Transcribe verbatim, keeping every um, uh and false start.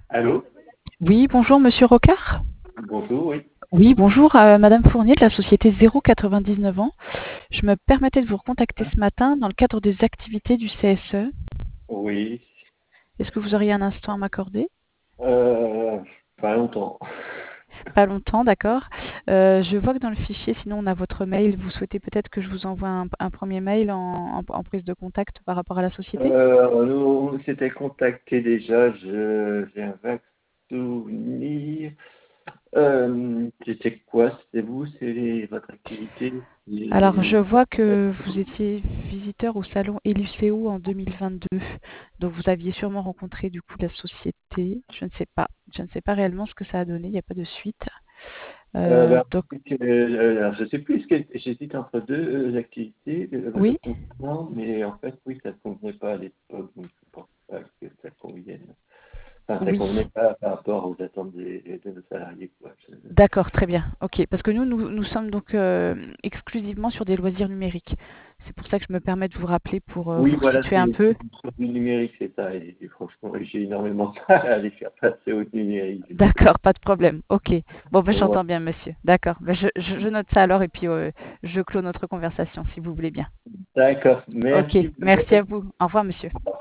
Allô? Oui, bonjour Monsieur Rocard. Bonjour, oui. Oui, bonjour euh, Madame Fournier de la société zéro quatre-vingt-dix-neuf ans. Je me permettais de vous recontacter ce matin dans le cadre des activités du C S E. Oui. Est-ce que vous auriez un instant à m'accorder? Euh, pas longtemps. Pas longtemps, d'accord. Euh, je vois que dans le fichier, sinon on a votre mail. Vous souhaitez peut-être que je vous envoie un, un premier mail en, en- en prise de contact par rapport à la société? Euh, nous, on s'était contacté déjà, je, j'ai un vague souvenir. Euh, c'était quoi? C'était vous? C'est les- votre activité? Alors, Et- je vois que vous étiez visiteur au salon Eluseo en deux mille vingt-deux. Donc, vous aviez sûrement rencontré du coup la société. Je ne sais pas. Je ne sais pas réellement ce que ça a donné. Il n'y a pas de suite. Euh, Euh, ben, donc, euh, alors, je sais plus, ce que- j'hésite entre deux euh, activités, le, le oui, confinement, mais en fait, oui, ça ne convenait pas à l'époque, donc je pense pas que ça convienne. Enfin, ça oui. convenait pas par rapport aux attentes des, de nos salariés, quoi. Je- D'accord, très bien. Ok. Parce que nous, nous, nous sommes donc euh, exclusivement sur des loisirs numériques. C'est pour ça que je me permets de vous rappeler pour euh, Oui, vous voilà, resituer un c'est peu. c'est du numérique, c'est ça. Et, et franchement, j'ai énormément de mal à les faire passer au numérique. D'accord, pas de problème. Ok. Bon, ben, Ouais. j'entends bien, monsieur. D'accord. Ben, je, je- je note ça alors et puis euh, je clôt notre conversation si vous voulez bien. D'accord, Ok, merci. merci à vous. Au revoir, monsieur.